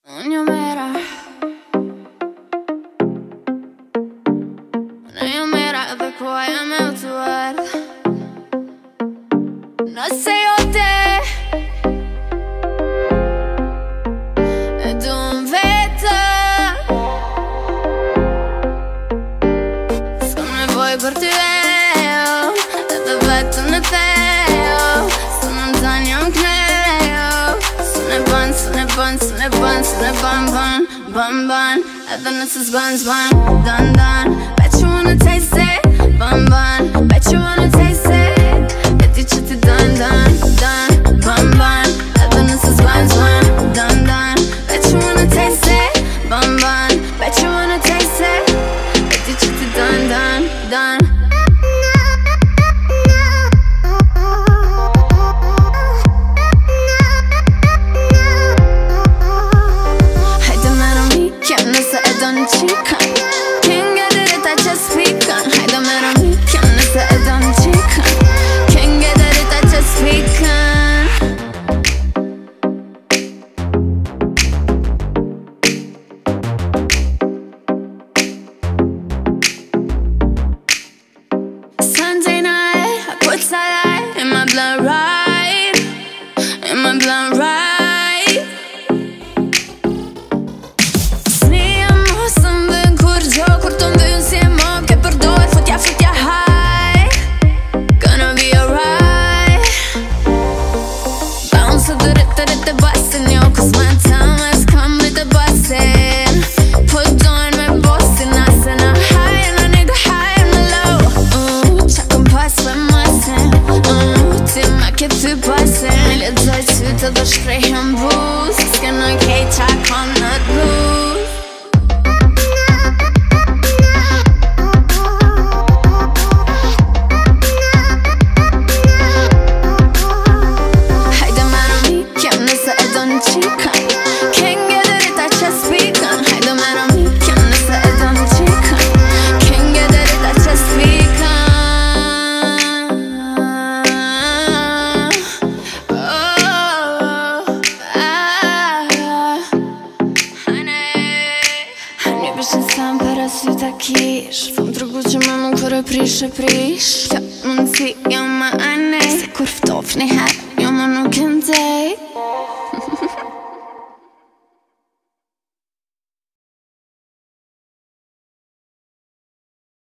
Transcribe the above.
Unë jo mera Unë jo mera edhe koha jam e utuar Nëse jo te E du më vete S'kam nevoj për ty edhe vetën e tejo Së në ndan jam knejo Së ne ban Edhe nëse s'ban Dan Bet you wanna taste it Ban Bet you wanna taste it E ti që ti dan Edhe nëse s'ban Dan Bet you wanna taste it Ban Bet you wanna taste it E ti që ti dan Can't get it, I just speak on Hajde me rëmi, kjem nëse e do në qikën Can't get it, I just speak on Sunday night, I put salad in my blood right In my blood right Lexoj sytë dhe shprejhën buz S'kena kej qa kom në t'bluz Hajde me rëmi, kjem nëse e do në qikën Can't get it, I just speak on Hajde me rëmi, kjem nëse e do në qikën Can't get it, I just speak on Sam para sy ta kish Fëm të rëgu që me më kërë prish Kjo mundësi jo më anej Se kur ftof një her